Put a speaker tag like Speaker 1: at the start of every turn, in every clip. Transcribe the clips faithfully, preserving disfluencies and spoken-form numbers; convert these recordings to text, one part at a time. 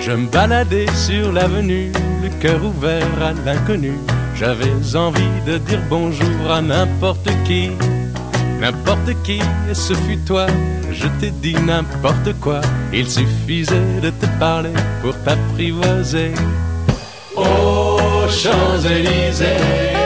Speaker 1: Je me baladais sur l'avenue, le cœur ouvert à l'inconnu. J'avais envie de dire bonjour à n'importe qui, n'importe qui, et ce fut toi. Je t'ai dit n'importe quoi, il suffisait de te parler pour t'apprivoiser. Aux Champs-Élysées,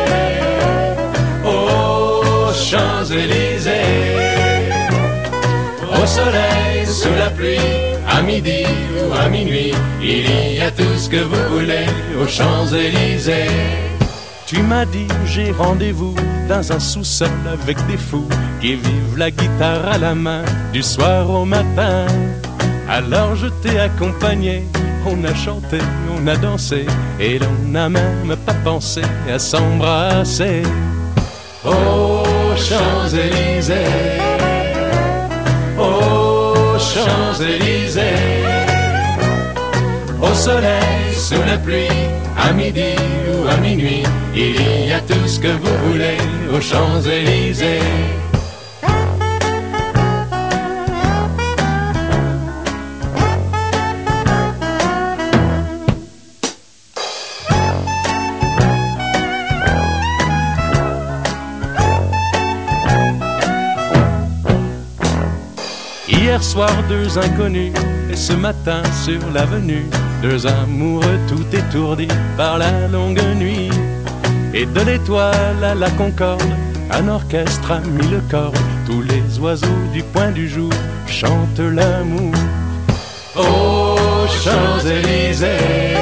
Speaker 1: aux Champs-Élysées, au soleil, sous la pluie, à midi ou à minuit, il y a tout ce que vous voulez aux Champs-Élysées. Tu m'as dit j'ai rendez-vous dans un sous-sol avec des fous qui vivent la guitare à la main du soir au matin. Alors je t'ai accompagné, on a chanté, on a dansé et l'on n'a même pas pensé à s'embrasser. Aux Champs-Élysées, aux Champs-Élysées, au soleil, sous la pluie, à midi ou à minuit, il y a tout ce que vous voulez aux Champs-Élysées. Hier soir, deux inconnus, et ce matin sur l'avenue, deux amoureux tout étourdis par la longue nuit. Et de l'étoile à la Concorde, un orchestre a mis le corps. Tous les oiseaux du point du jour chantent l'amour. Aux Champs-Élysées,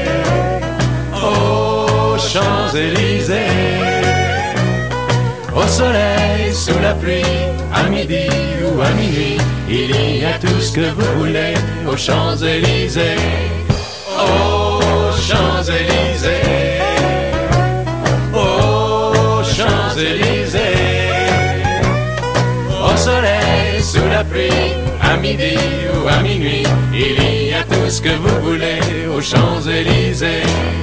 Speaker 1: aux Champs-Élysées, au soleil, sous la pluie, à midi ou à minuit, il y a tout ce que vous voulez aux Champs-Élysées. Aux Champs-Élysées, aux Champs-Élysées, au soleil, sous la pluie, à midi ou à minuit, il y a tout ce que vous voulez aux Champs-Élysées.